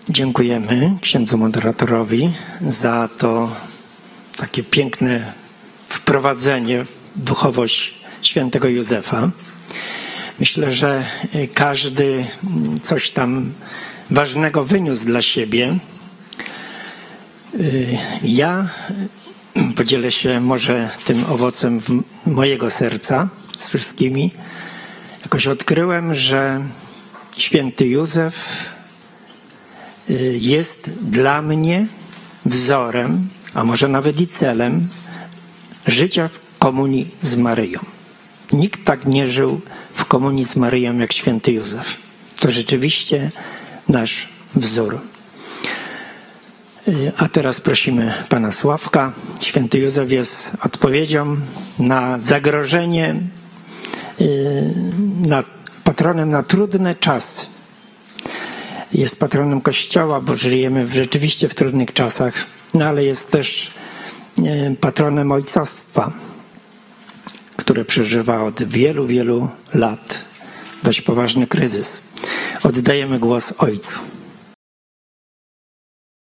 Dziękujemy księdzu moderatorowi za to takie piękne wprowadzenie w duchowość świętego Józefa. Myślę, że każdy coś tam ważnego wyniósł dla siebie. Ja podzielę się może tym owocem mojego serca z wszystkimi. Jakoś odkryłem, że święty Józef jest dla mnie wzorem, a może nawet i celem życia w komunii z Maryją. Nikt tak nie żył w komunii z Maryją jak święty Józef. To rzeczywiście nasz wzór. A teraz prosimy pana Sławka. Święty Józef jest odpowiedzią na zagrożenie, patronem na trudne czasy. Jest patronem Kościoła, bo żyjemy rzeczywiście w trudnych czasach, no ale jest też patronem ojcostwa, które przeżywa od wielu, wielu lat dość poważny kryzys. Oddajemy głos ojcu.